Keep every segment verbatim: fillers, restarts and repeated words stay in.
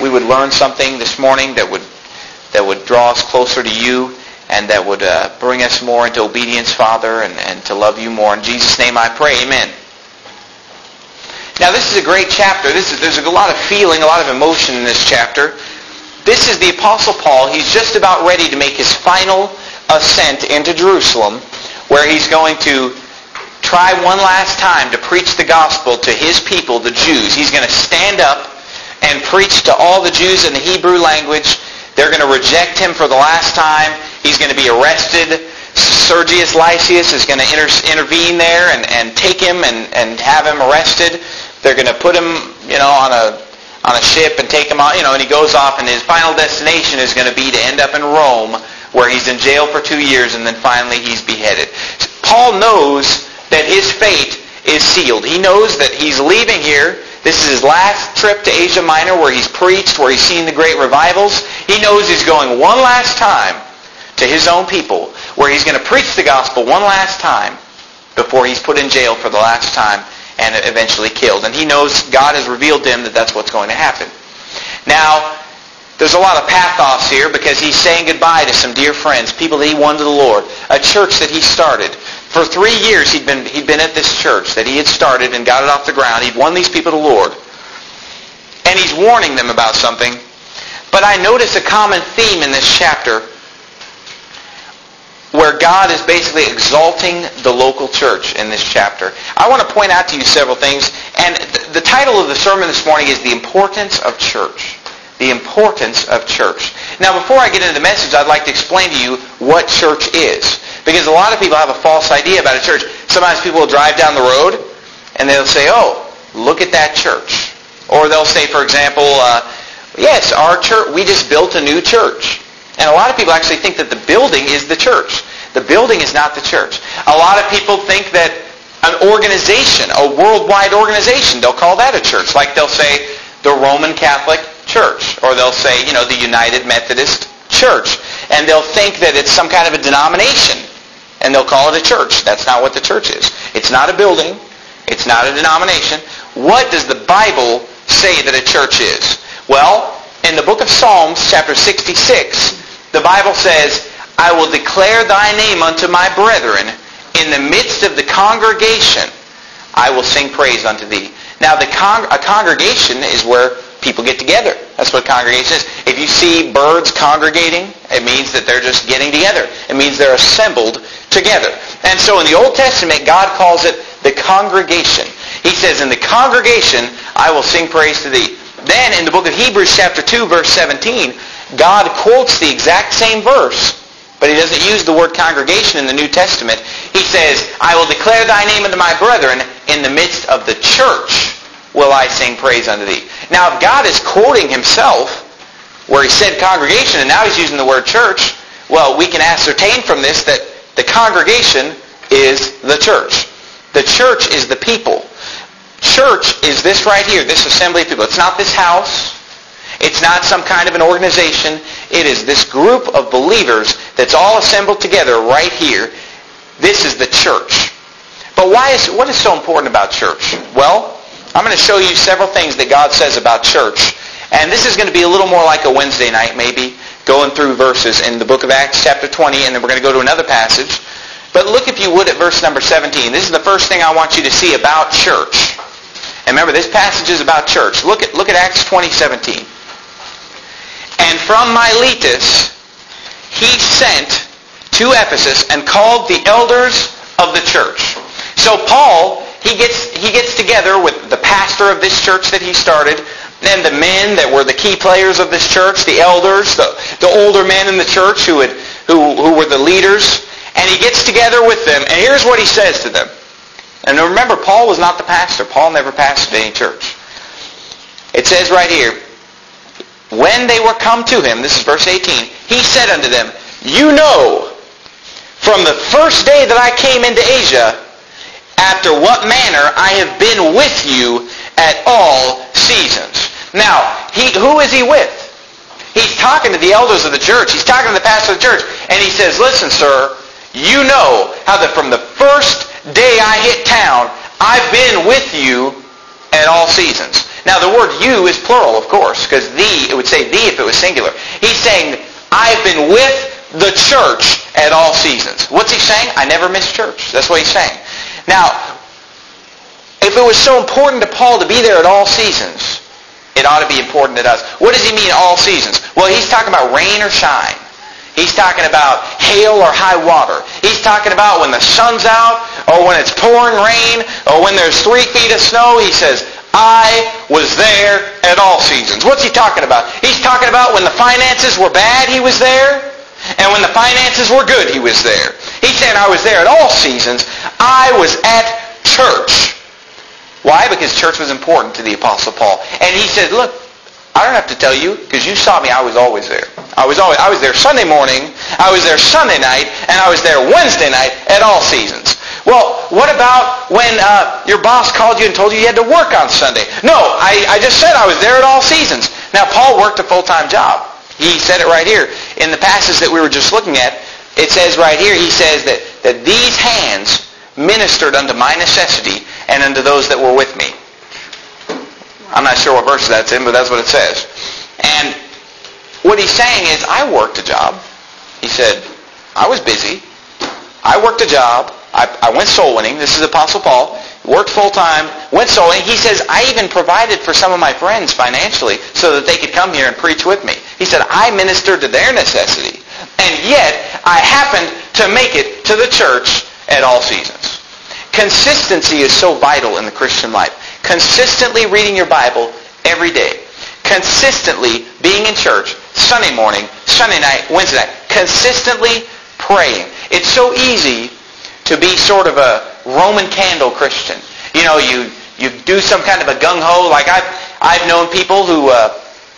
we would learn something this morning that would that would draw us closer to you and that would uh, bring us more into obedience, Father, and, and to love you more. In Jesus' name I pray, amen. Now this is a great chapter. This is, there's a lot of feeling, a lot of emotion in this chapter. This is the Apostle Paul. He's just about ready to make his final ascent into Jerusalem, where he's going to try one last time to preach the gospel to his people, the Jews. He's going to stand up and preach to all the Jews in the Hebrew language. They're going to reject him for the last time. He's going to be arrested. Sergius Lysias is going to inter- intervene there and, and take him and, and have him arrested. They're going to put him, you know, on a on a ship and take him on, you know, and he goes off, and his final destination is going to be to end up in Rome, where he's in jail for two years, and then finally he's beheaded. Paul knows that his fate is sealed. He knows that he's leaving here. This is his last trip to Asia Minor, where he's preached, where he's seen the great revivals. He knows he's going one last time to his own people, where he's going to preach the gospel one last time before he's put in jail for the last time and eventually killed. And he knows God has revealed to him that that's what's going to happen. Now, there's a lot of pathos here because he's saying goodbye to some dear friends, people that he won to the Lord, a church that he started. For three years he'd been he'd been at this church that he had started and got it off the ground. He'd won these people to the Lord. And he's warning them about something. But I notice a common theme in this chapter where God is basically exalting the local church in this chapter. I want to point out to you several things. And the title of the sermon this morning is The Importance of Church. The Importance of Church. Now, before I get into the message, I'd like to explain to you what church is. Because a lot of people have a false idea about a church. Sometimes people will drive down the road and they'll say, oh, look at that church. Or they'll say, for example, uh, yes, our church, we just built a new church. And a lot of people actually think that the building is the church. The building is not the church. A lot of people think that an organization, a worldwide organization, they'll call that a church. Like they'll say the Roman Catholic Church. Or they'll say, you know, the United Methodist Church. And they'll think that it's some kind of a denomination. And they'll call it a church. That's not what the church is. It's not a building. It's not a denomination. What does the Bible say that a church is? Well, in the book of Psalms, chapter sixty-six, the Bible says, I will declare thy name unto my brethren. In the midst of the congregation, I will sing praise unto thee. Now, the con- a congregation is where people get together. That's what congregation is. If you see birds congregating, it means that they're just getting together. It means they're assembled together. And so in the Old Testament, God calls it the congregation. He says, in the congregation, I will sing praise to thee. Then in the book of Hebrews chapter two, verse seventeen, God quotes the exact same verse, but he doesn't use the word congregation in the New Testament. He says, I will declare thy name unto my brethren. In the midst of the church will I sing praise unto thee. Now, if God is quoting himself, where he said congregation, and now he's using the word church, well, we can ascertain from this that the congregation is the church. The church is the people. Church is this right here, this assembly of people. It's not this house. It's not some kind of an organization. It is this group of believers that's all assembled together right here. This is the church. But why is what is so important about church? Well, I'm going to show you several things that God says about church. And this is going to be a little more like a Wednesday night, maybe, going through verses in the book of Acts chapter twenty, and then we're going to go to another passage. But look, if you would, at verse number seventeen. This is the first thing I want you to see about church. And remember, this passage is about church. Look at, look at Acts twenty, seventeen. And from Miletus he sent to Ephesus and called the elders of the church. So Paul, he gets he gets together with the pastor of this church that he started, and the men that were the key players of this church, the elders, the, the older men in the church who had who, who were the leaders, and he gets together with them, and here's what he says to them. And remember, Paul was not the pastor. Paul never pastored any church. It says right here, when they were come to him, this is verse eighteen, he said unto them, you know, from the first day that I came into Asia, after what manner I have been with you at all seasons. Now, he, who is he with? He's talking to the elders of the church. He's talking to the pastor of the church. And he says, listen, sir, you know how that from the first day I hit town, I've been with you at all seasons. Now the word you is plural, of course, because thee, it would say thee if it was singular. He's saying, I've been with the church at all seasons. What's he saying? I never miss church. That's what he's saying. Now, if it was so important to Paul to be there at all seasons, it ought to be important to us. What does he mean all seasons? Well, he's talking about rain or shine. He's talking about hail or high water. He's talking about when the sun's out, or when it's pouring rain, or when there's three feet of snow. He says, I was there at all seasons. What's he talking about? He's talking about when the finances were bad, he was there. And when the finances were good, he was there. He said, I was there at all seasons. I was at church. Why? Because church was important to the Apostle Paul. And he said, look, I don't have to tell you, because you saw me, I was always there. I was always, I was there Sunday morning, I was there Sunday night, and I was there Wednesday night at all seasons. Well, what about when uh, your boss called you and told you you had to work on Sunday? No, I, I just said I was there at all seasons. Now, Paul worked a full-time job. He said it right here. In the passage that we were just looking at, it says right here, he says that, that these hands ministered unto my necessity and unto those that were with me. I'm not sure what verse that's in, but that's what it says. And what he's saying is, I worked a job. He said, I was busy. I worked a job. I, I went soul winning. This is Apostle Paul. Worked full-time. Went soul winning. He says, I even provided for some of my friends financially so that they could come here and preach with me. He said, I ministered to their necessity. And yet, I happened to make it to the church at all seasons. Consistency is so vital in the Christian life. Consistently reading your Bible every day. Consistently being in church Sunday morning, Sunday night, Wednesday night. Consistently praying. It's so easy to be sort of a Roman candle Christian. You know, you, you do some kind of a gung-ho. Like I've, I've known people who uh,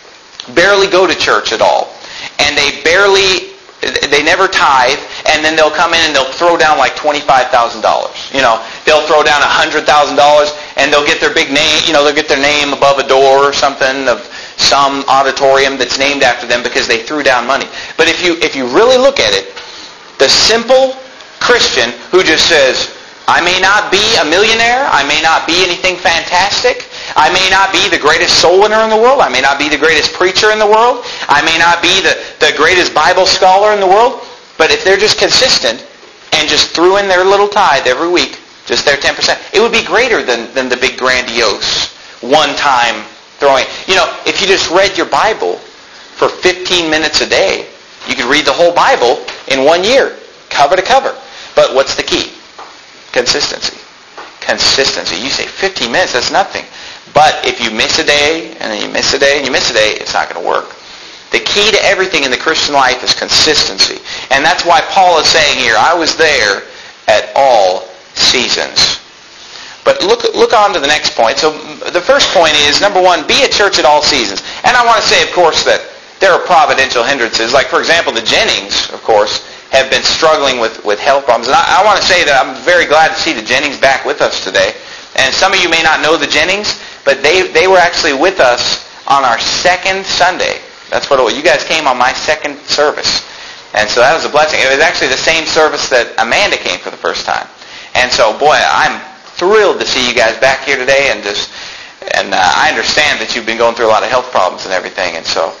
barely go to church at all. And they barely, they never tithe, and then they'll come in and they'll throw down like twenty-five thousand dollars. You know, they'll throw down one hundred thousand dollars, and they'll get their big name, you know, they'll get their name above a door or something of some auditorium that's named after them because they threw down money. But if you if you really look at it, the simple Christian who just says, I may not be a millionaire, I may not be anything fantastic, I may not be the greatest soul winner in the world, I may not be the greatest preacher in the world, I may not be the, the greatest Bible scholar in the world, but if they're just consistent and just threw in their little tithe every week, just their ten percent, it would be greater than, than the big grandiose one-time throwing. You know, if you just read your Bible for fifteen minutes a day, you could read the whole Bible in one year, cover to cover. But what's the key? Consistency. Consistency. You say fifteen minutes, that's nothing. But if you miss a day, and then you miss a day, and you miss a day, it's not going to work. The key to everything in the Christian life is consistency. And that's why Paul is saying here, I was there at all seasons. But look look on to the next point. So the first point is, number one, be at church at all seasons. And I want to say, of course, that there are providential hindrances. Like, for example, the Jennings, of course, have been struggling with, with health problems. And I, I want to say that I'm very glad to see the Jennings back with us today. And some of you may not know the Jennings, but they, they were actually with us on our second Sunday. That's what it was. You guys came on my second service. And so that was a blessing. It was actually the same service that Amanda came for the first time. And so, boy, I'm thrilled to see you guys back here today. And just, and uh, I understand that you've been going through a lot of health problems and everything. And so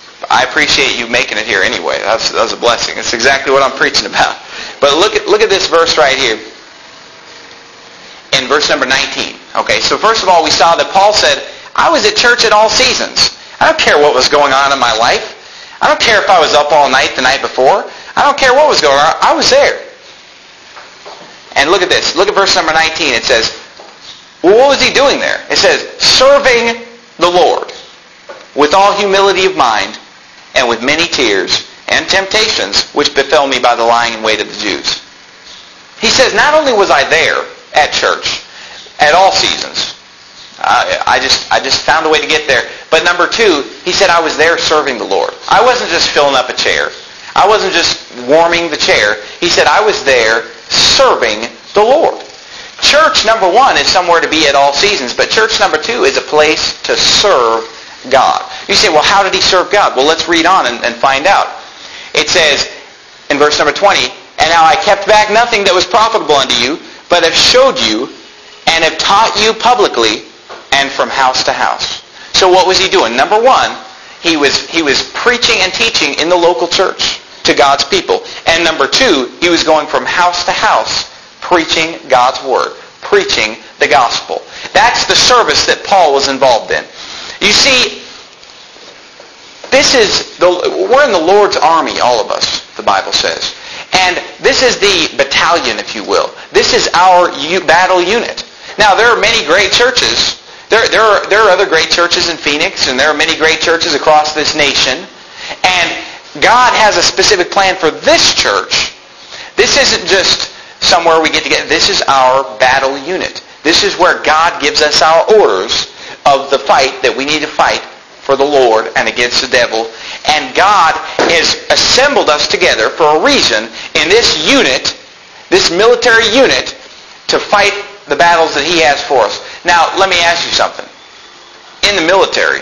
I appreciate you making it here anyway. That's, that was a blessing. It's exactly what I'm preaching about. But look at, look at this verse right here. In verse number nineteen. Okay, so first of all, we saw that Paul said, I was at church at all seasons. I don't care what was going on in my life. I don't care if I was up all night the night before. I don't care what was going on. I was there. And look at this. Look at verse number nineteen. It says, well, what was he doing there? It says, serving the Lord with all humility of mind and with many tears and temptations which befell me by the lying in wait of the Jews. He says, not only was I there at church at all seasons, uh, I just I just found a way to get there. But number two, he said I was there serving the Lord. I wasn't just filling up a chair. I wasn't just warming the chair. He said I was there serving the Lord. Church, number one, is somewhere to be at all seasons. But church, number two, is a place to serve God. You say, well, how did he serve God? Well, let's read on and, and find out. It says in verse number twenty, and now I kept back nothing that was profitable unto you, but have showed you and have taught you publicly and from house to house. So what was he doing? Number one, he was he was preaching and teaching in the local church to God's people. And number two, he was going from house to house preaching God's word, preaching the gospel. That's the service that Paul was involved in. You see, this is the, we're in the Lord's army, all of us, the Bible says. And this is the battalion, if you will. This is our u- battle unit. Now, there are many great churches. There, there, are, there are other great churches in Phoenix, and there are many great churches across this nation. And God has a specific plan for this church. This isn't just somewhere we get together. This is our battle unit. This is where God gives us our orders of the fight that we need to fight for the Lord and against the devil. And God has assembled us together for a reason in this unit, this military unit, to fight the battles that he has for us. Now, let me ask you something. In the military,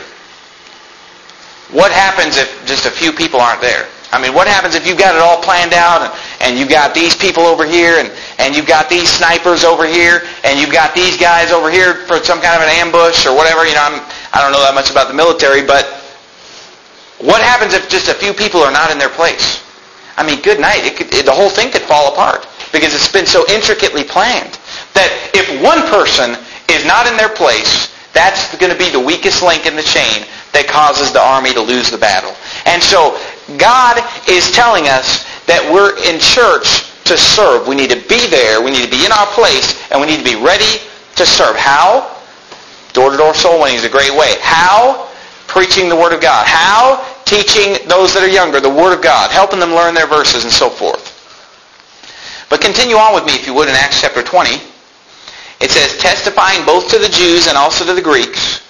what happens if just a few people aren't there? I mean, what happens if you've got it all planned out and, and you've got these people over here and, and you've got these snipers over here and you've got these guys over here for some kind of an ambush or whatever? You know, I'm, I don't know that much about the military, but what happens if just a few people are not in their place? I mean, good night. It could, it, the whole thing could fall apart because it's been so intricately planned that if one person is not in their place, that's going to be the weakest link in the chain that causes the army to lose the battle. And so God is telling us that we're in church to serve. We need to be there. We need to be in our place, and we need to be ready to serve. How? Door-to-door soul winning is a great way. How? Preaching the Word of God. How? Teaching those that are younger the Word of God, helping them learn their verses and so forth. But continue on with me, if you would, in Acts chapter twenty. It says, testifying both to the Jews and also to the Greeks,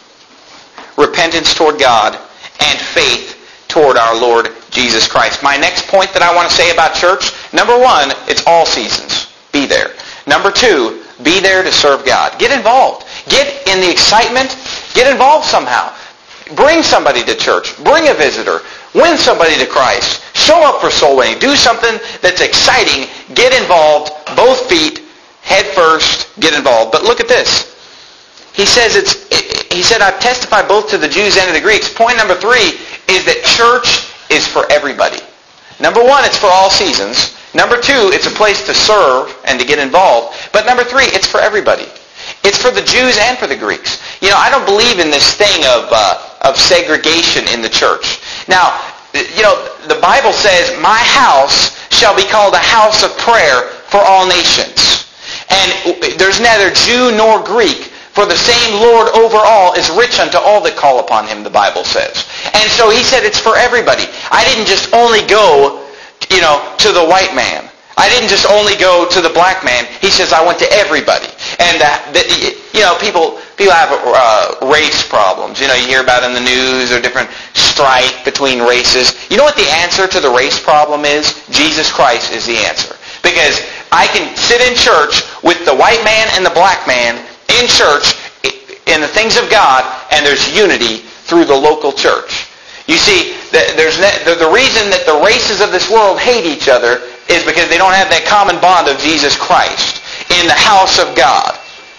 repentance toward God and faith toward our Lord Jesus Christ. My next point that I want to say about church, number one, it's all seasons. Be there. Number two, be there to serve God. Get involved. Get in the excitement. Get involved somehow. Bring somebody to church. Bring a visitor. Win somebody to Christ. Show up for soul winning. Do something that's exciting. Get involved. Both feet. Head first. Get involved. But look at this. He says it's. He said, I've testified both to the Jews and to the Greeks. Point number three is that church is for everybody. Number one, it's for all seasons. Number two, it's a place to serve and to get involved. But number three, it's for everybody. It's for the Jews and for the Greeks. You know, I don't believe in this thing of uh, of segregation in the church. Now, you know, the Bible says, my house shall be called a house of prayer for all nations. And there's neither Jew nor Greek, for the same Lord over all is rich unto all that call upon him, the Bible says. And so he said it's for everybody. I didn't just only go, you know, to the white man. I didn't just only go to the black man. He says I went to everybody. And, uh, the, you know, people people have uh, race problems. You know, you hear about in the news or different strife between races. You know what the answer to the race problem is? Jesus Christ is the answer. Because I can sit in church with the white man and the black man in church in the things of God, and there's unity through the local church. You see, there's the reason that the races of this world hate each other is because they don't have that common bond of Jesus Christ in the house of God.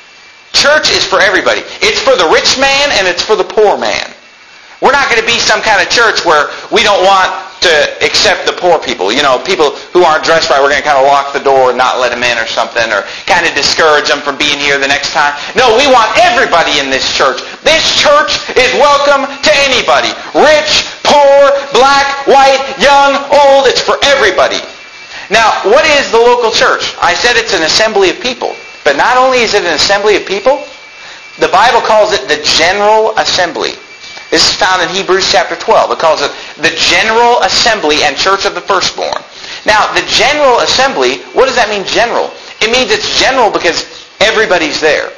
Church is for everybody. It's for the rich man and it's for the poor man. We're not going to be some kind of church where we don't want to accept the poor people. You know, people who aren't dressed right, we're going to kind of lock the door and not let them in or something, or kind of discourage them from being here the next time. No, we want everybody in this church. This church is welcome to anybody. Rich, poor, black, white, young, old. It's for everybody. Now, what is the local church? I said it's an assembly of people. But not only is it an assembly of people, the Bible calls it the general assembly. This is found in Hebrews chapter twelve. It calls it the general assembly and church of the firstborn. Now, the general assembly, what does that mean, general? It means it's general because everybody's there.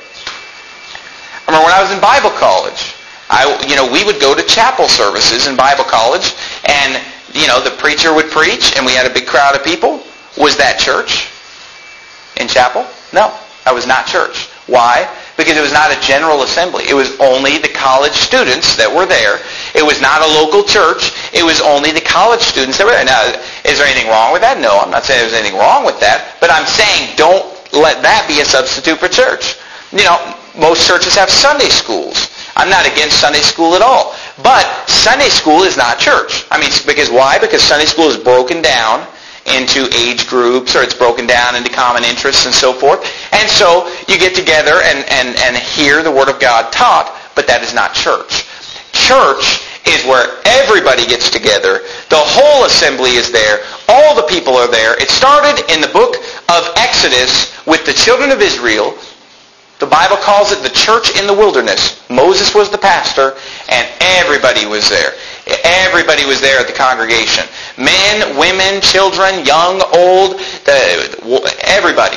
I remember when I was in Bible college, I, you know, we would go to chapel services in Bible college, and, you know, the preacher would preach, and we had a big crowd of people. Was that church in chapel? No, that was not church. Why? Because it was not a general assembly. It was only the college students that were there. It was not a local church. It was only the college students that were there. Now, is there anything wrong with that? No, I'm not saying there's anything wrong with that. But I'm saying don't let that be a substitute for church. You know, most churches have Sunday schools. I'm not against Sunday school at all. But Sunday school is not church. I mean, because why? Because Sunday school is broken down into age groups, or it's broken down into common interests and so forth. And so you get together and, and, and hear the Word of God taught, but that is not church. Church is where everybody gets together. The whole assembly is there. All the people are there. It started in the book of Exodus with the children of Israel. The Bible calls it the church in the wilderness. Moses was the pastor, and everybody was there. Everybody was there at the congregation. Men, women, children, young, old, the, everybody.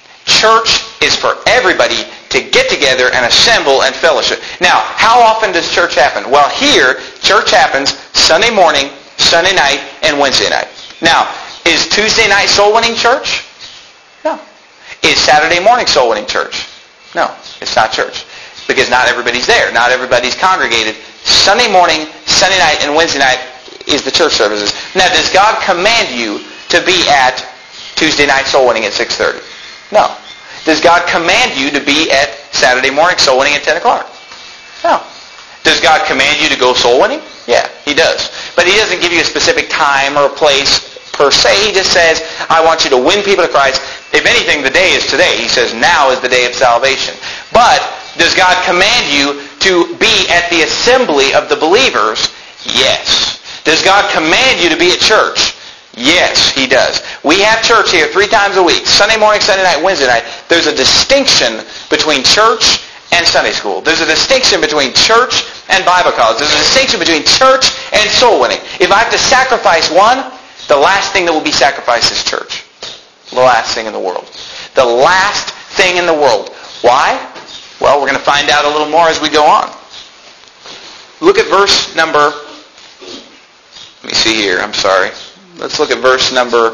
Church is for everybody to get together and assemble and fellowship. Now, how often does church happen? Well, here, church happens Sunday morning, Sunday night, and Wednesday night. Now, is Tuesday night soul winning church? No. Is Saturday morning soul winning church? No, it's not church. Because not everybody's there. Not everybody's congregated. Sunday morning, Sunday night, and Wednesday night is the church services. Now, does God command you to be at Tuesday night soul winning at six thirty? No. Does God command you to be at Saturday morning soul winning at ten o'clock? No. Does God command you to go soul winning? Yeah, He does. But He doesn't give you a specific time or a place per se. He just says, I want you to win people to Christ. If anything, the day is today. He says, now is the day of salvation. But does God command you to be at the assembly of the believers? Yes. Does God command you to be at church? Yes, He does. We have church here three times a week. Sunday morning, Sunday night, Wednesday night. There's a distinction between church and Sunday school. There's a distinction between church and Bible college. There's a distinction between church and soul winning. If I have to sacrifice one, the last thing that will be sacrificed is church. The last thing in the world. The last thing in the world. Why? Well, we're going to find out a little more as we go on. Look at verse number... Let me see here. I'm sorry. Let's look at verse number...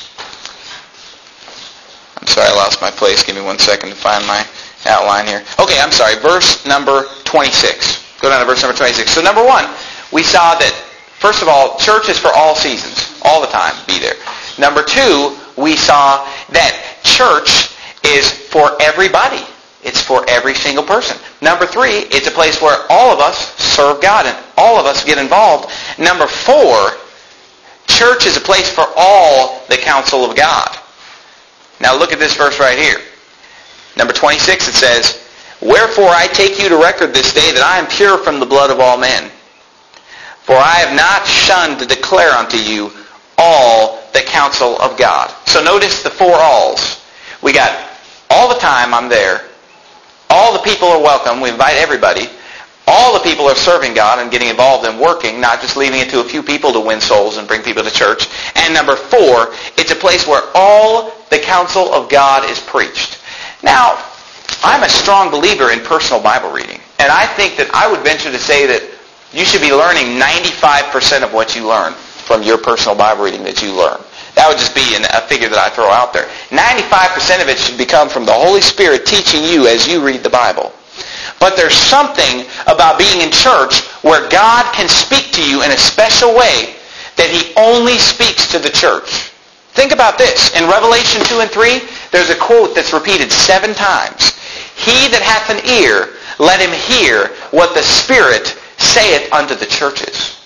I'm sorry, I lost my place. Give me one second to find my outline here. Okay, I'm sorry. Verse number twenty-six. Go down to verse number twenty-six. So number one, we saw that, first of all, church is for all seasons. All the time. Be there. Number two, we saw that church is for everybody. It's for every single person. Number three, it's a place where all of us serve God and all of us get involved. Number four, church is a place for all the counsel of God. Now look at this verse right here. Number twenty-six, it says, Wherefore I take you to record this day that I am pure from the blood of all men. For I have not shunned to declare unto you all the counsel of God. So notice the four alls. We got all the time I'm there. All the people are welcome. We invite everybody. All the people are serving God and getting involved in working, not just leaving it to a few people to win souls and bring people to church. And number four, it's a place where all the counsel of God is preached. Now, I'm a strong believer in personal Bible reading. And I think that I would venture to say that you should be learning ninety-five percent of what you learn from your personal Bible reading that you learn. That would just be a figure that I throw out there. ninety-five percent of it should become from the Holy Spirit teaching you as you read the Bible. But there's something about being in church where God can speak to you in a special way that He only speaks to the church. Think about this. In Revelation two and three, there's a quote that's repeated seven times. He that hath an ear, let him hear what the Spirit saith unto the churches.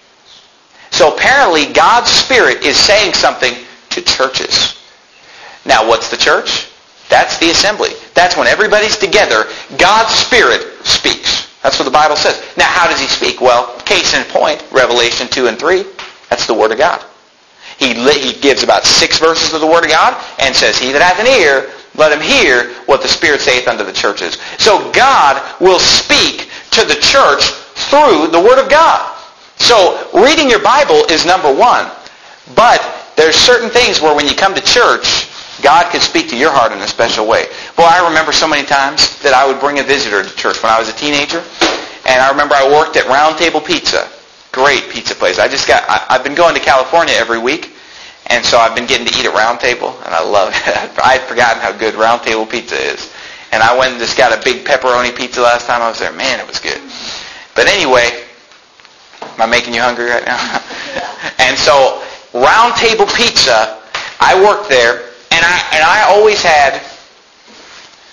So apparently God's Spirit is saying something to churches. Now what's the church? That's the assembly. That's when everybody's together. God's Spirit speaks. That's what the Bible says. Now how does He speak? Well, case in point, Revelation two and three, that's the Word of God. He, he gives about six verses of the Word of God and says, He that hath an ear, let him hear what the Spirit saith unto the churches. So God will speak to the church through the Word of God. So reading your Bible is number one. But there's certain things where when you come to church, God can speak to your heart in a special way. Well, I remember so many times that I would bring a visitor to church when I was a teenager. And I remember I worked at Round Table Pizza. Great pizza place. I just got, I, I've been going to California every week. And so I've been getting to eat at Round Table. And I love it. I'd forgotten how good Round Table Pizza is. And I went and just got a big pepperoni pizza last time I was there. Man, it was good. But anyway, am I making you hungry right now? And so Round Table Pizza, I worked there. And I, and I always had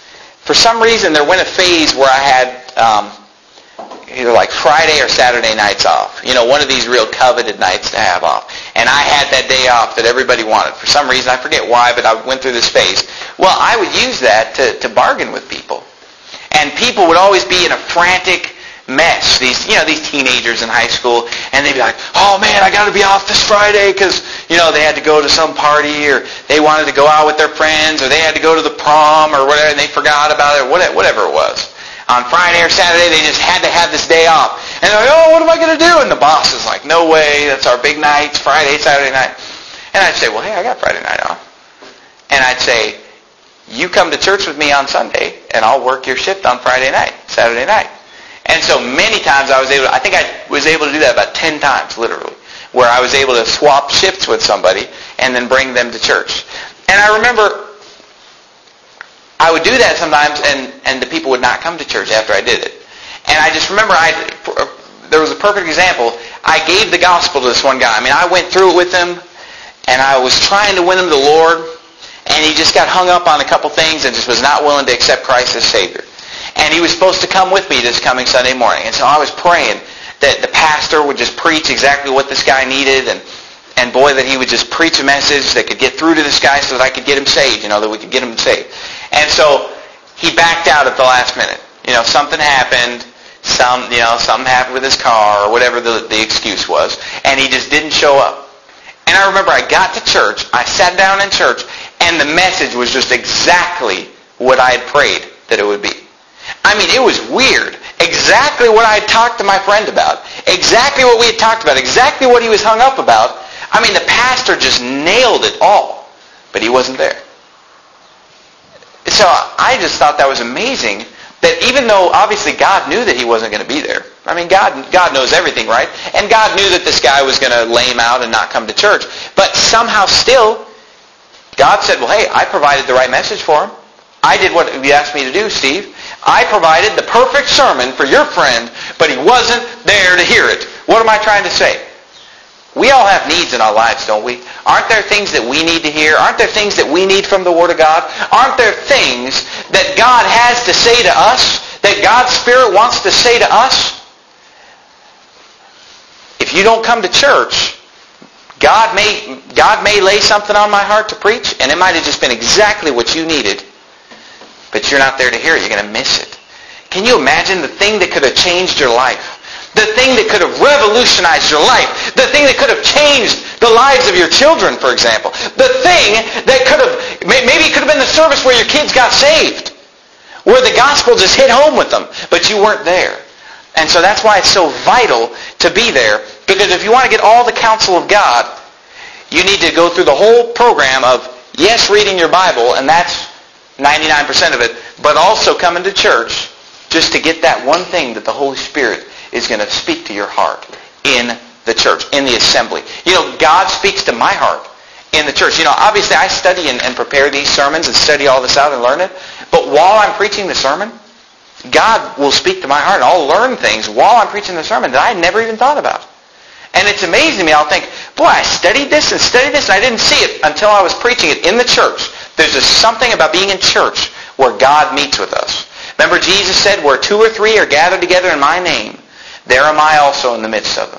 for some reason there went a phase where I had um, either like Friday or Saturday nights off. You know, one of these real coveted nights to have off. And I had that day off that everybody wanted. For some reason, I forget why, but I went through this phase. Well, I would use that to, to bargain with people. And people would always be in a frantic mess. These, you know, these teenagers in high school, and they'd be like, oh man, I got to be off this Friday because, you know, they had to go to some party, or they wanted to go out with their friends, or they had to go to the prom or whatever, and they forgot about it, whatever it was. On Friday or Saturday, they just had to have this day off. And they're like, oh, what am I going to do? And the boss is like, no way, that's our big nights, Friday, Saturday night. And I'd say, well, hey, I got Friday night off. And I'd say, you come to church with me on Sunday, and I'll work your shift on Friday night, Saturday night. And so many times I was able to, I think I was able to do that about ten times, literally, where I was able to swap shifts with somebody and then bring them to church. And I remember I would do that sometimes, and, and the people would not come to church after I did it. And I just remember I, there was a perfect example. I gave the gospel to this one guy. I mean, I went through it with him, and I was trying to win him to the Lord, and he just got hung up on a couple things and just was not willing to accept Christ as Savior. And he was supposed to come with me this coming Sunday morning. And so I was praying that the pastor would just preach exactly what this guy needed, and and boy, that he would just preach a message that could get through to this guy so that I could get him saved, you know, that we could get him saved. And so he backed out at the last minute. You know, something happened, some, you know, something happened with his car or whatever the, the excuse was, and he just didn't show up. And I remember I got to church, I sat down in church, and the message was just exactly what I had prayed that it would be. I mean, it was weird. Exactly what I had talked to my friend about. Exactly what we had talked about. Exactly what he was hung up about. I mean, the pastor just nailed it all. But he wasn't there. So I just thought that was amazing, that even though obviously God knew that he wasn't going to be there. I mean, God God knows everything, right? And God knew that this guy was going to lame out and not come to church. But somehow still, God said, well, hey, I provided the right message for him. I did what you asked me to do, Steve. I provided the perfect sermon for your friend, but he wasn't there to hear it. What am I trying to say? We all have needs in our lives, don't we? Aren't there things that we need to hear? Aren't there things that we need from the Word of God? Aren't there things that God has to say to us, that God's Spirit wants to say to us? If you don't come to church, God may, God may lay something on my heart to preach, and it might have just been exactly what you needed. But you're not there to hear it. You're going to miss it. Can you imagine the thing that could have changed your life? The thing that could have revolutionized your life? The thing that could have changed the lives of your children, for example? The thing that could have, maybe it could have been the service where your kids got saved, where the gospel just hit home with them, but you weren't there. And so that's why it's so vital to be there, because if you want to get all the counsel of God, you need to go through the whole program of, yes, reading your Bible, and that's ninety-nine percent of it, but also coming to church just to get that one thing that the Holy Spirit is going to speak to your heart in the church, in the assembly. You know, God speaks to my heart in the church. You know, obviously I study and, and prepare these sermons and study all this out and learn it, but while I'm preaching the sermon, God will speak to my heart, and I'll learn things while I'm preaching the sermon that I never even thought about. And it's amazing to me. I'll think, boy, I studied this and studied this, and I didn't see it until I was preaching it in the church. There's just something about being in church where God meets with us. Remember, Jesus said, where two or three are gathered together in my name, there am I also in the midst of them.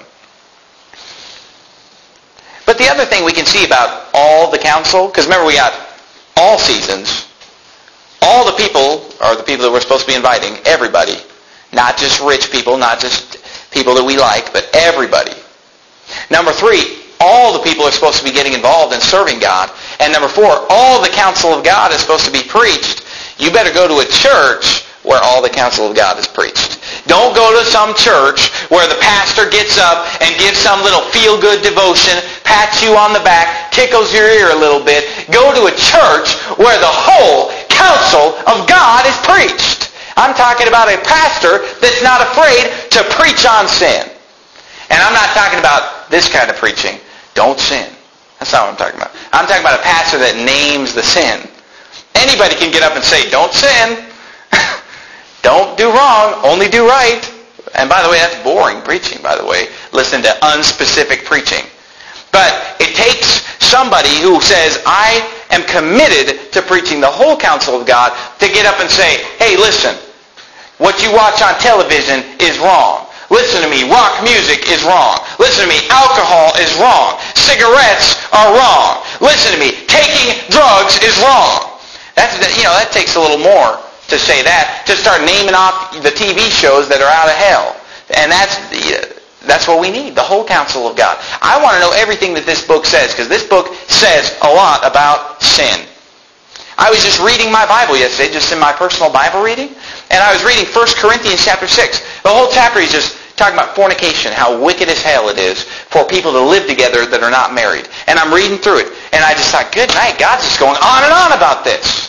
But the other thing we can see about all the council, because remember we got all seasons, all the people are the people that we're supposed to be inviting, everybody. Not just rich people, not just people that we like, but everybody. Number three, all the people are supposed to be getting involved in serving God. And number four, all the counsel of God is supposed to be preached. You better go to a church where all the counsel of God is preached. Don't go to some church where the pastor gets up and gives some little feel-good devotion, pats you on the back, tickles your ear a little bit. Go to a church where the whole counsel of God is preached. I'm talking about a pastor that's not afraid to preach on sin. And I'm not talking about this kind of preaching. Don't sin. That's not what I'm talking about. I'm talking about a pastor that names the sin. Anybody can get up and say, don't sin. Don't do wrong. Only do right. And by the way, that's boring preaching, by the way. Listen to unspecific preaching. But it takes somebody who says, I am committed to preaching the whole counsel of God, to get up and say, hey, listen, what you watch on television is wrong. Listen to me, rock music is wrong. Listen to me, alcohol is wrong. Cigarettes are wrong. Listen to me, taking drugs is wrong. That's, you know, that takes a little more to say that, to start naming off the T V shows that are out of hell. And that's that's what we need, the whole counsel of God. I want to know everything that this book says, because this book says a lot about sin. I was just reading my Bible yesterday, just in my personal Bible reading, and I was reading First Corinthians chapter six. The whole chapter is just talking about fornication, how wicked as hell it is for people to live together that are not married. And I'm reading through it, and I just thought, good night, God's just going on and on about this.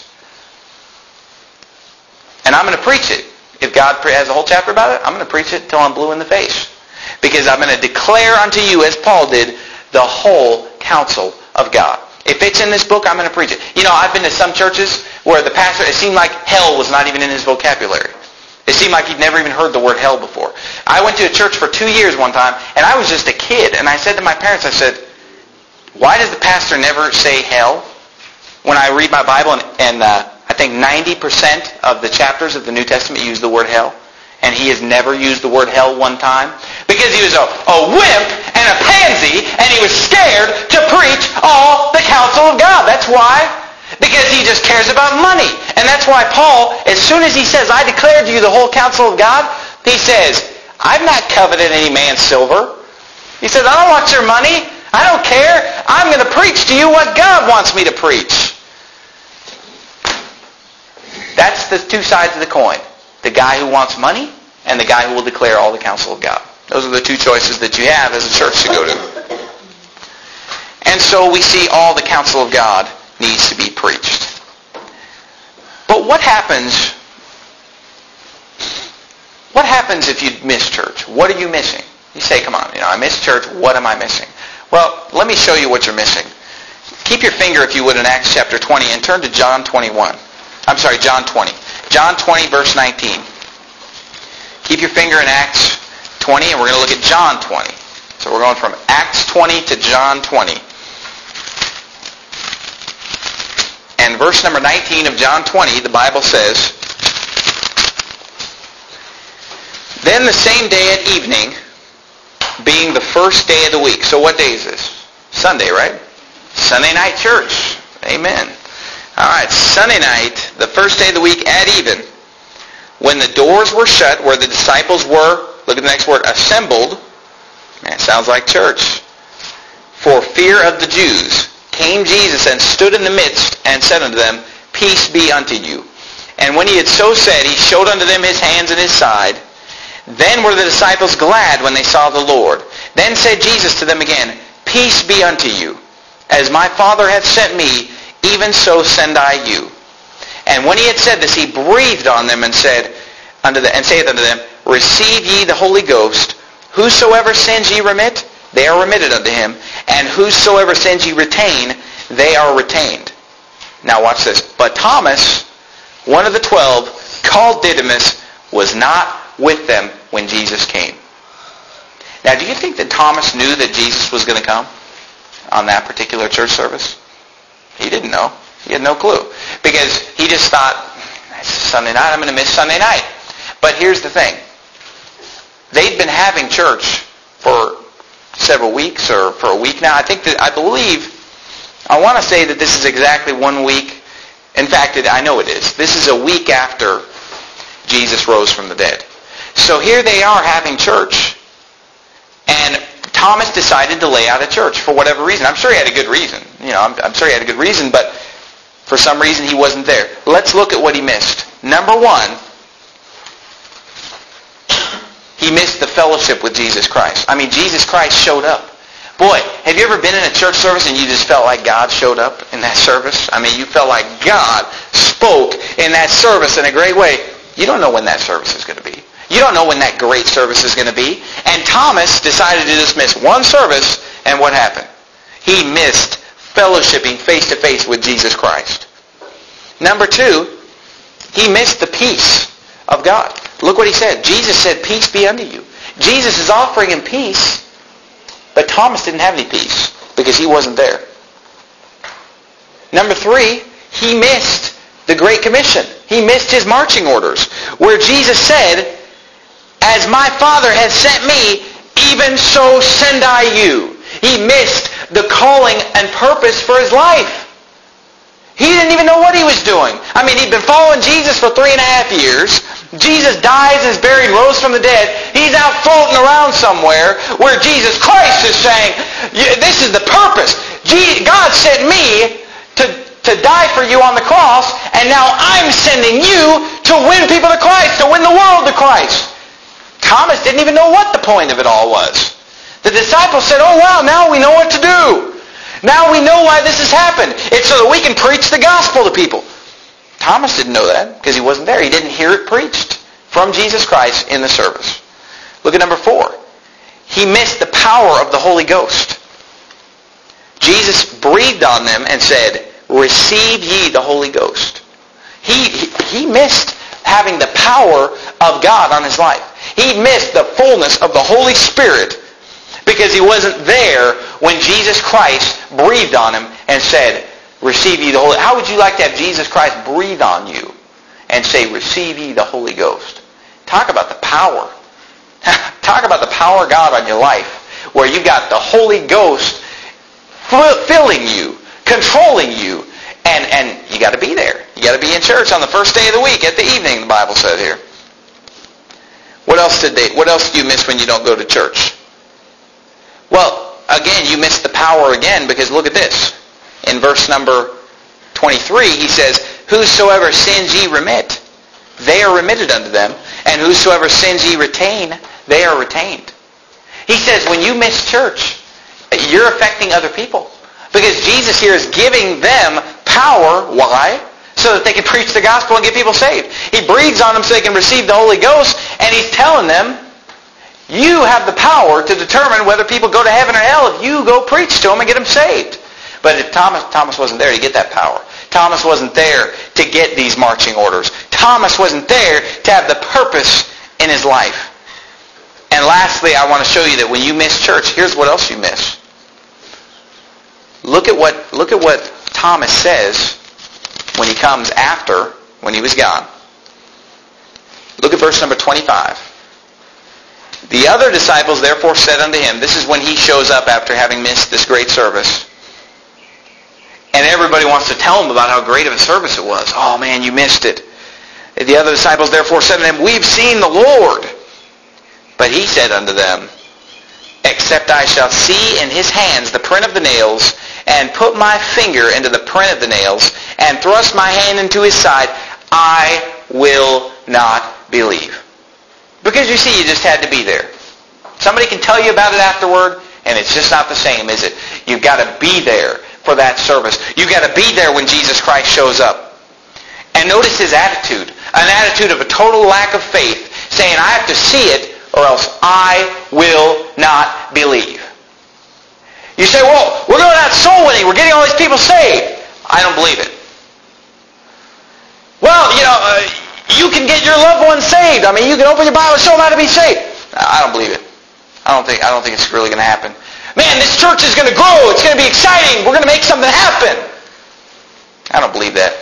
And I'm going to preach it. If God has a whole chapter about it, I'm going to preach it till I'm blue in the face. Because I'm going to declare unto you, as Paul did, the whole counsel of God. If it's in this book, I'm going to preach it. You know, I've been to some churches where the pastor, it seemed like hell was not even in his vocabulary. It seemed like he'd never even heard the word hell before. I went to a church for two years one time, and I was just a kid. And I said to my parents, I said, why does the pastor never say hell when I read my Bible? And, and uh, I think ninety percent of the chapters of the New Testament use the word hell. And he has never used the word hell one time. Because he was a, a wimp and a pansy, and he was scared to preach all the counsel of God. That's why. Because he just cares about money. And that's why Paul, as soon as he says, I declare to you the whole counsel of God, he says, I've not coveted any man's silver. He says, I don't want your money. I don't care. I'm going to preach to you what God wants me to preach. That's the two sides of the coin. The guy who wants money and the guy who will declare all the counsel of God. Those are the two choices that you have as a church to go to. And so we see all the counsel of God needs to be preached. But what happens, what happens if you miss church? What are you missing? You say, come on, you know, I missed church. What am I missing? Well, let me show you what you're missing. Keep your finger, if you would, in Acts chapter twenty and turn to John twenty-one. I'm sorry, John twenty. John twenty, verse nineteen. Keep your finger in Acts twenty, and we're going to look at John twenty. So we're going from Acts twenty to John twenty. And verse number nineteen of John twenty, the Bible says, Then the same day at evening, being the first day of the week. So what day is this? Sunday, right? Sunday night church. Amen. All right, Sunday night, the first day of the week at even, when the doors were shut, where the disciples were, look at the next word, assembled, man, it sounds like church, for fear of the Jews, came Jesus and stood in the midst and said unto them, Peace be unto you. And when he had so said, he showed unto them his hands and his side. Then were the disciples glad when they saw the Lord. Then said Jesus to them again, Peace be unto you. As my Father hath sent me, even so send I you. And when he had said this, he breathed on them and said unto them, and saith unto them, Receive ye the Holy Ghost. Whosoever sins ye remit, they are remitted unto him. And whosoever sins ye retain, they are retained. Now watch this. But Thomas, one of the twelve, called Didymus, was not with them when Jesus came. Now, do you think that Thomas knew that Jesus was going to come on that particular church service? He didn't know. He had no clue. Because he just thought, it's Sunday night, I'm going to miss Sunday night. But here's the thing. They'd been having church for several weeks or for a week now. I think that, I believe, I want to say that this is exactly one week. In fact, it, I know it is. This is a week after Jesus rose from the dead. So here they are having church. And Thomas decided to lay out a church for whatever reason. I'm sure he had a good reason. You know, I'm, I'm sure he had a good reason, but for some reason he wasn't there. Let's look at what he missed. Number one, he missed the fellowship with Jesus Christ. I mean, Jesus Christ showed up. Boy, have you ever been in a church service and you just felt like God showed up in that service? I mean, you felt like God spoke in that service in a great way. You don't know when that service is going to be. You don't know when that great service is going to be. And Thomas decided to just miss one service, and what happened? He missed fellowshipping face-to-face with Jesus Christ. Number two, he missed the peace of God. Look what he said. Jesus said, Peace be unto you. Jesus is offering him peace, but Thomas didn't have any peace because he wasn't there. Number three, he missed the Great Commission. He missed his marching orders, where Jesus said, as my Father has sent me, even so send I you. He missed the calling and purpose for his life. He didn't even know what he was doing. I mean, he'd been following Jesus for three and a half years. Jesus dies, is buried, rose from the dead. He's out floating around somewhere where Jesus Christ is saying, this is the purpose. God sent me to, to die for you on the cross, and now I'm sending you to win people to Christ, to win the world to Christ. Thomas didn't even know what the point of it all was. The disciples said, oh wow, now we know what to do. Now we know why this has happened. It's so that we can preach the gospel to people. Thomas didn't know that because he wasn't there. He didn't hear it preached from Jesus Christ in the service. Look at number four. He missed the power of the Holy Ghost. Jesus breathed on them and said, receive ye the Holy Ghost. He, he, he missed having the power of God on his life. He missed the fullness of the Holy Spirit because he wasn't there when Jesus Christ breathed on him and said, receive ye the Holy... How would you like to have Jesus Christ breathe on you and say, receive ye the Holy Ghost? Talk about the power. Talk about the power of God on your life, where you've got the Holy Ghost filling you, controlling you, and, and you got to be there. You got to be in church on the first day of the week, at the evening, the Bible says here. What else did they? What else do you miss when you don't go to church? Well, again, you miss the power again, because look at this. In verse number twenty-three, he says, whosoever sins ye remit, they are remitted unto them, and whosoever sins ye retain, they are retained. He says, when you miss church, you're affecting other people. Because Jesus here is giving them power. Why? So that they can preach the gospel and get people saved. He breathes on them so they can receive the Holy Ghost, and he's telling them, you have the power to determine whether people go to heaven or hell if you go preach to them and get them saved. But if Thomas, Thomas wasn't there to get that power. Thomas wasn't there to get these marching orders. Thomas wasn't there to have the purpose in his life. And lastly, I want to show you that when you miss church, here's what else you miss. Look at what, look at what Thomas says when he comes after, when he was gone. Look at verse number twenty-five. The other disciples therefore said unto him, this is when he shows up after having missed this great service. And everybody wants to tell him about how great of a service it was. Oh man, you missed it. The other disciples therefore said unto him, we've seen the Lord. But he said unto them, except I shall see in his hands the print of the nails, and put my finger into the print of the nails, and thrust my hand into his side, I will not believe. Because you see, you just had to be there. Somebody can tell you about it afterward, and it's just not the same, is it? You've got to be there for that service. You've got to be there when Jesus Christ shows up. And notice his attitude. An attitude of a total lack of faith, saying, I have to see it, or else I will not believe. You say, well, we're going out soul winning. We're getting all these people saved. I don't believe it. Well, you know, uh, you can get your loved ones saved. I mean, you can open your Bible and show them how to be saved. I don't believe it. I don't think, I don't think it's really going to happen. Man, this church is going to grow. It's going to be exciting. We're going to make something happen. I don't believe that.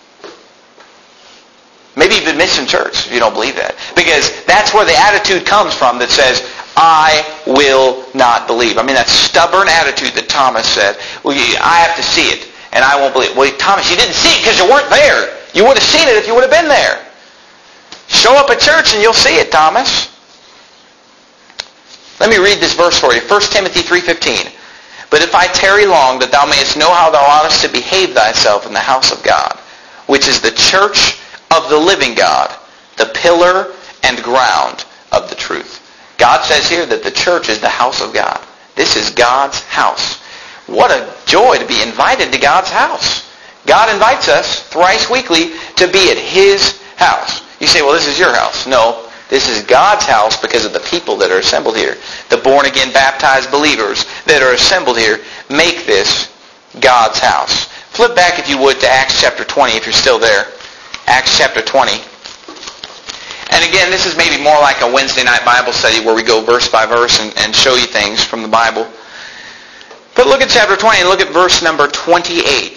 Maybe you've been missing church if you don't believe that. Because that's where the attitude comes from that says, I will not believe. I mean, that stubborn attitude that Thomas said, well, I have to see it, and I won't believe. Well, Thomas, you didn't see it because you weren't there. You would have seen it if you would have been there. Show up at church and you'll see it, Thomas. Let me read this verse for you. First Timothy three fifteen. But if I tarry long, that thou mayest know how thou oughtest to behave thyself in the house of God, which is the church of the living God, the pillar and ground of the truth. God says here that the church is the house of God. This is God's house. What a joy to be invited to God's house. God invites us thrice weekly to be at his house. You say, well, this is your house. No, this is God's house because of the people that are assembled here. The born-again baptized believers that are assembled here make this God's house. Flip back, if you would, to Acts chapter twenty, if you're still there. Acts chapter twenty. And again, this is maybe more like a Wednesday night Bible study where we go verse by verse and, and show you things from the Bible. But look at chapter twenty and look at verse number twenty-eight.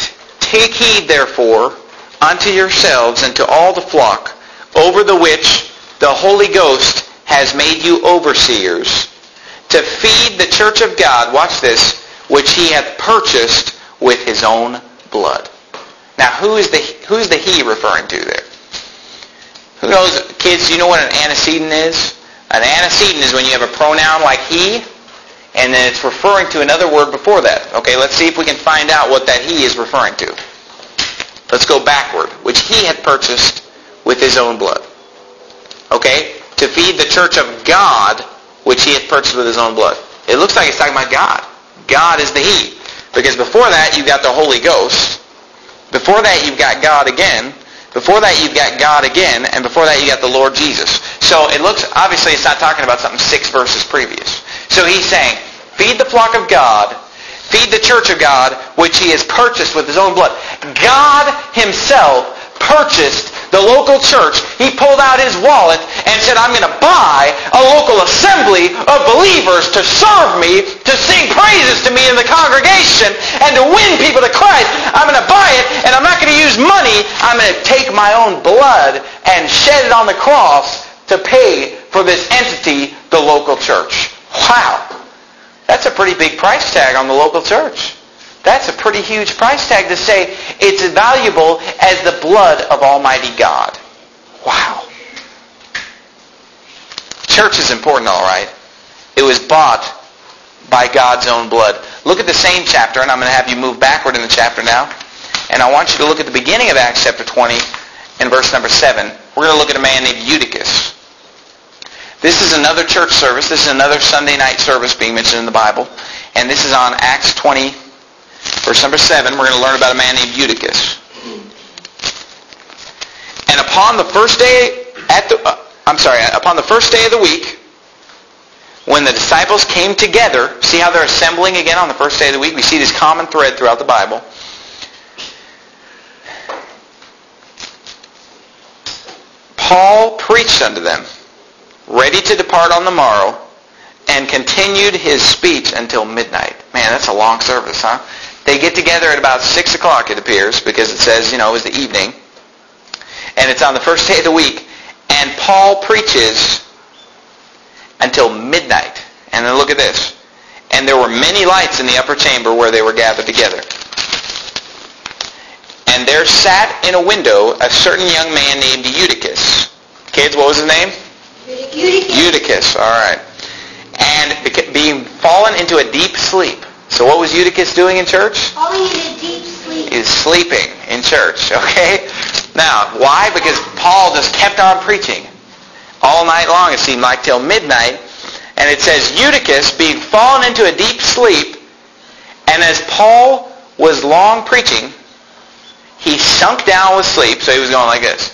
Take heed, therefore, unto yourselves and to all the flock, over the which the Holy Ghost has made you overseers, to feed the church of God," watch this, "which he hath purchased with his own blood." Now, who is the who's the he referring to there? Who knows, kids, do you know what an antecedent is? An antecedent is when you have a pronoun like he, and then it's referring to another word before that. Okay, let's see if we can find out what that he is referring to. Let's go backward. Which he had purchased with his own blood. Okay? To feed the church of God, which he hath purchased with his own blood. It looks like it's talking about God. God is the he. Because before that, you've got the Holy Ghost. Before that, you've got God again. Before that, you've got God again. And before that, you got the Lord Jesus. So it looks, obviously, it's not talking about something six verses previous. So he's saying, feed the flock of God, feed the church of God, which he has purchased with his own blood. God himself purchased the local church. He pulled out his wallet and said, "I'm going to buy a local assembly of believers to serve me, to sing praises to me in the congregation, and to win people to Christ. I'm going to buy it, and I'm not going to use money. I'm going to take my own blood and shed it on the cross to pay for this entity, the local church." Wow. That's a pretty big price tag on the local church. That's a pretty huge price tag to say it's as valuable as the blood of Almighty God. Wow. Church is important, all right. It was bought by God's own blood. Look at the same chapter, and I'm going to have you move backward in the chapter now. And I want you to look at the beginning of Acts chapter twenty and verse number seven. We're going to look at a man named Eutychus. This is another church service. This is another Sunday night service being mentioned in the Bible. And this is on Acts twenty, verse number seven. We're going to learn about a man named Eutychus. And upon the first day at the, uh, I'm sorry, upon the first day of the week, when the disciples came together, see how they're assembling again on the first day of the week? We see this common thread throughout the Bible. Paul preached unto them, ready to depart on the morrow, and continued his speech until midnight. Man, that's a long service, huh? They get together at about six o'clock, it appears, because it says, you know, it was the evening. And it's on the first day of the week. And Paul preaches until midnight. And then look at this. And there were many lights in the upper chamber where they were gathered together. And there sat in a window a certain young man named Eutychus. Kids, what was his name? Eutychus. Eutychus, all right. And being fallen into a deep sleep. So what was Eutychus doing in church? Falling into deep sleep. He was sleeping in church, okay? Now, why? Because Paul just kept on preaching all night long, it seemed like, till midnight. And it says, Eutychus, being fallen into a deep sleep, and as Paul was long preaching, he sunk down with sleep. So he was going like this.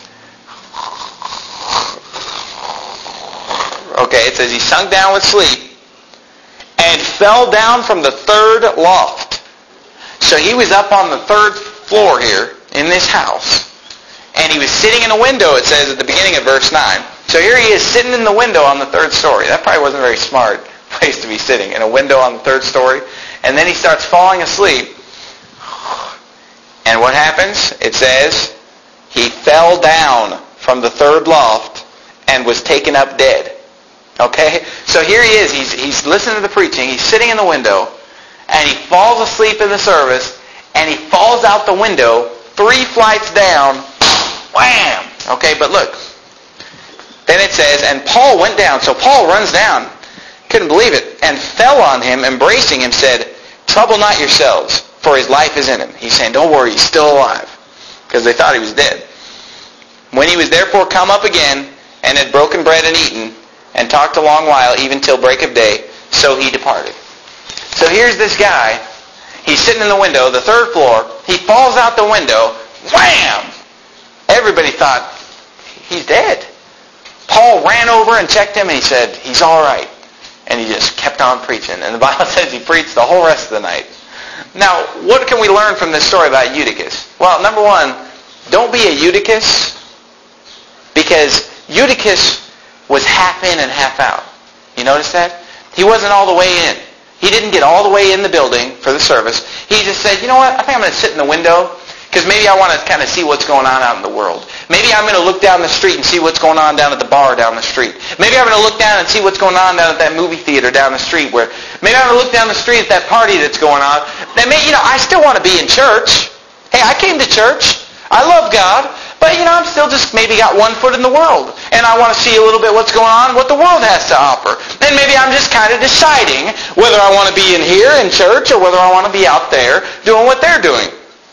Okay, it says he sunk down with sleep and fell down from the third loft. So he was up on the third floor here in this house. And he was sitting in a window, it says at the beginning of verse nine. So here he is sitting in the window on the third story. That probably wasn't a very smart place to be sitting, in a window on the third story. And then he starts falling asleep. And what happens? It says, he fell down from the third loft and was taken up dead. Okay? So here he is. He's, he's listening to the preaching. He's sitting in the window. And he falls asleep in the service. And he falls out the window three flights down. Wham! Okay, but look. Then it says, and Paul went down. So Paul runs down. Couldn't believe it. And fell on him, embracing him, said, trouble not yourselves, for his life is in him. He's saying, don't worry, he's still alive. Because they thought he was dead. When he was therefore come up again, and had broken bread and eaten, and talked a long while, even till break of day, so he departed. So here's this guy. He's sitting in the window, the third floor. He falls out the window. Wham! Everybody thought, he's dead. Paul ran over and checked him, and he said, he's all right. And he just kept on preaching. And the Bible says he preached the whole rest of the night. Now, what can we learn from this story about Eutychus? Well, number one, don't be a Eutychus, because Eutychus was half in and half out. You notice that? He wasn't all the way in. He didn't get all the way in the building for the service. He just said, you know what, I think I'm going to sit in the window, Because maybe I want to kind of see what's going on out in the world. Maybe I'm going to look down the street and see what's going on down at the bar down the street. Maybe I'm going to look down and see what's going on down at that movie theater down the street. Where maybe I'm going to look down the street at that party that's going on. Now, maybe, you know, I still want to be in church. Hey, I came to church. I love God. But, you know, I'm still just maybe got one foot in the world. And I want to see a little bit what's going on, what the world has to offer. And maybe I'm just kind of deciding whether I want to be in here in church or whether I want to be out there doing what they're doing.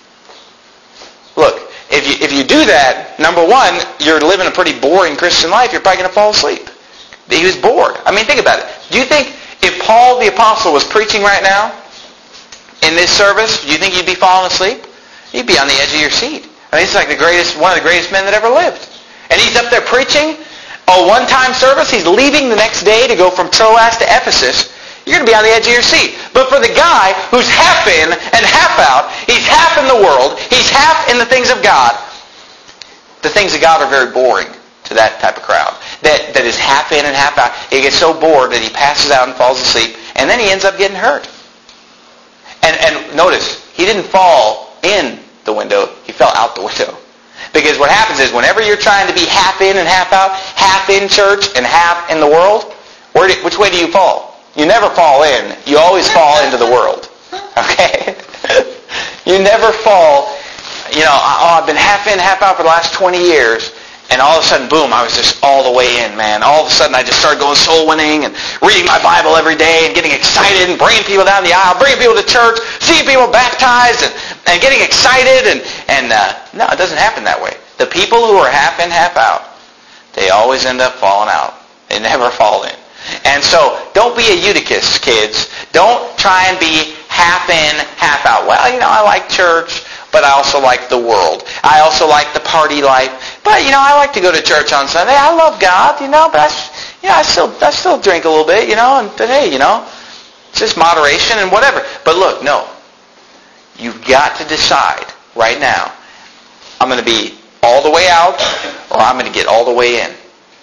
Look, if you if you do that, number one, you're living a pretty boring Christian life. You're probably going to fall asleep. He was bored. I mean, think about it. Do you think if Paul the Apostle was preaching right now in this service, do you think you'd be falling asleep? You'd be on the edge of your seat. I mean, he's like the greatest, one of the greatest men that ever lived. And he's up there preaching a one-time service. He's leaving the next day to go from Troas to Ephesus. You're going to be on the edge of your seat. But for the guy who's half in and half out, he's half in the world, he's half in the things of God, the things of God are very boring to that type of crowd. That, that is half in and half out. He gets so bored that he passes out and falls asleep, and then he ends up getting hurt. And, and notice, he didn't fall in the window, he fell out the window. Because what happens is whenever you're trying to be half in and half out, half in church and half in the world, where do, which way do you fall? You never fall in. You always fall into the world. Okay? You never fall, you know, oh, I've been half in, half out for the last twenty years, and all of a sudden, boom, I was just all the way in, man. All of a sudden, I just started going soul winning and reading my Bible every day and getting excited and bringing people down the aisle, bringing people to church, seeing people baptized and, and getting excited. And, and uh, no, it doesn't happen that way. The people who are half in, half out, they always end up falling out. They never fall in. And so, don't be a Eutychus, kids. Don't try and be half in, half out. Well, you know, I like church, but I also like the world. I also like the party life. But, you know, I like to go to church on Sunday. I love God, you know, but I, you know, I still I still drink a little bit, you know, and but hey, you know, it's just moderation and whatever. But look, no. You've got to decide right now, I'm going to be all the way out or I'm going to get all the way in.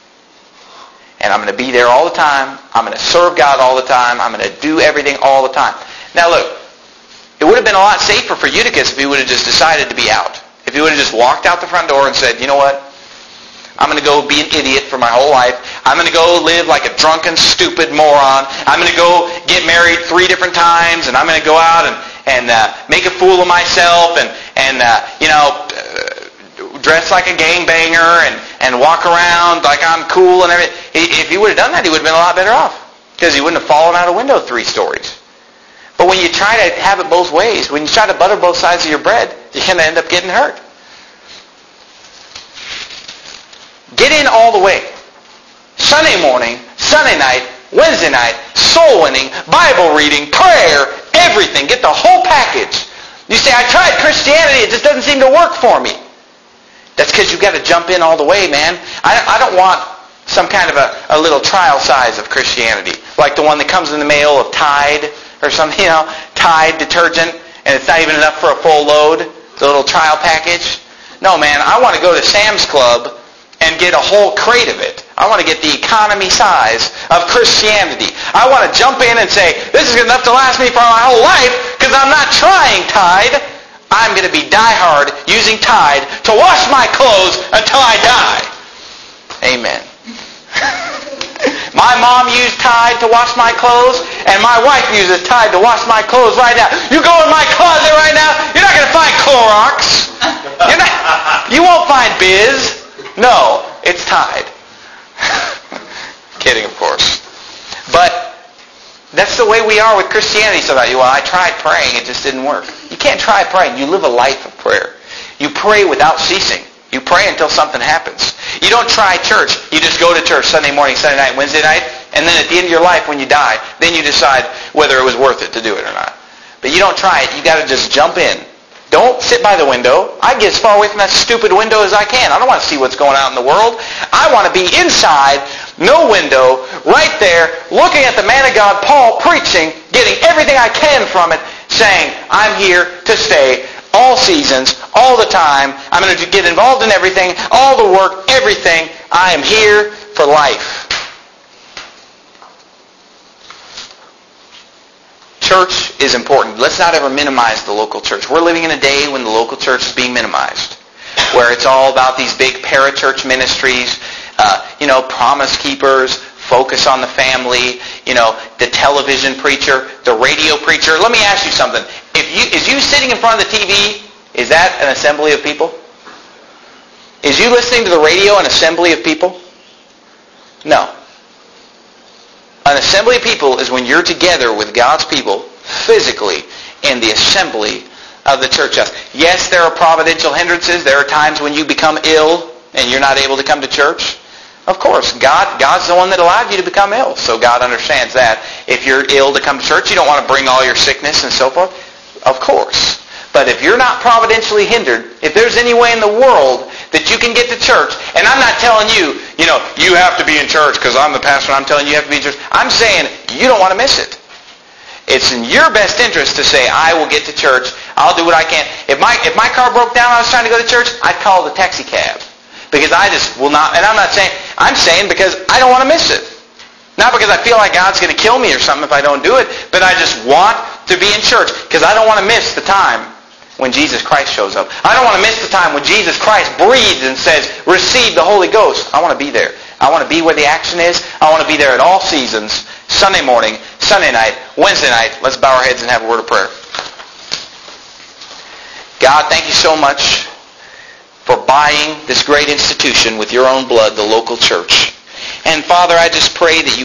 And I'm going to be there all the time. I'm going to serve God all the time. I'm going to do everything all the time. Now look, it would have been a lot safer for Eutychus if he would have just decided to be out. If he would have just walked out the front door and said, you know what? I'm going to go be an idiot for my whole life. I'm going to go live like a drunken, stupid moron. I'm going to go get married three different times, and I'm going to go out and, and uh, make a fool of myself and, and uh, you know, uh, dress like a gangbanger and, and walk around like I'm cool and everything. If he would have done that, he would have been a lot better off because he wouldn't have fallen out a window three stories. But when you try to have it both ways, when you try to butter both sides of your bread, you're going to end up getting hurt. Get in all the way. Sunday morning, Sunday night, Wednesday night, soul winning, Bible reading, prayer, everything. Get the whole package. You say, I tried Christianity, it just doesn't seem to work for me. That's because you've got to jump in all the way, man. I, I don't want some kind of a, a little trial size of Christianity, like the one that comes in the mail of Tide or something, you know, Tide detergent, and it's not even enough for a full load, the little trial package. No, man, I want to go to Sam's Club and get a whole crate of it. I want to get the economy size of Christianity. I want to jump in and say, this is enough to last me for my whole life because I'm not trying Tide. I'm going to be diehard using Tide to wash my clothes until I die. Amen. My mom used Tide to wash my clothes, and my wife uses Tide to wash my clothes right now. You go in my closet right now, you're not going to find Clorox. You're not, you won't find Biz. No, it's Tide. Kidding, of course. But that's the way we are with Christianity. So that, well, I tried praying, it just didn't work. You can't try praying. You live a life of prayer. You pray without ceasing. You pray until something happens. You don't try church. You just go to church Sunday morning, Sunday night, Wednesday night, and then at the end of your life when you die, then you decide whether it was worth it to do it or not. But you don't try it. You got to just jump in. Don't sit by the window. I get as far away from that stupid window as I can. I don't want to see what's going on in the world. I want to be inside, no window, right there, looking at the man of God, Paul, preaching, getting everything I can from it, saying, I'm here to stay all seasons, all the time. I'm going to get involved in everything, all the work, everything. I am here for life. church is important. Let's not ever minimize the local church. We're living in a day when the local church is being minimized, where it's all about these big parachurch ministries, uh, you know, Promise Keepers, Focus on the Family, you know, the television preacher, the radio preacher. Let me ask you something. If you, is you sitting in front of the T V, is that an assembly of people? Is you listening to the radio an assembly of people? No. An assembly of people is when you're together with God's people physically in the assembly of the church house. Yes, there are providential hindrances. There are times when you become ill and you're not able to come to church. Of course, God, God's the one that allowed you to become ill, so God understands that. If you're ill to come to church, you don't want to bring all your sickness and so forth. Of course. But if you're not providentially hindered, if there's any way in the world that you can get to church, and I'm not telling you, you know, you have to be in church because I'm the pastor and I'm telling you you have to be in church. I'm saying you don't want to miss it. It's in your best interest to say, I will get to church. I'll do what I can. If my if my car broke down and I was trying to go to church, I'd call the taxi cab. Because I just will not, and I'm not saying, I'm saying because I don't want to miss it. Not because I feel like God's going to kill me or something if I don't do it, but I just want to be in church because I don't want to miss the time when Jesus Christ shows up. I don't want to miss the time when Jesus Christ breathes and says, receive the Holy Ghost. I want to be there. I want to be where the action is. I want to be there at all seasons, Sunday morning, Sunday night, Wednesday night. Let's bow our heads and have a word of prayer. God, thank you so much for buying this great institution with your own blood, the local church. And Father, I just pray that you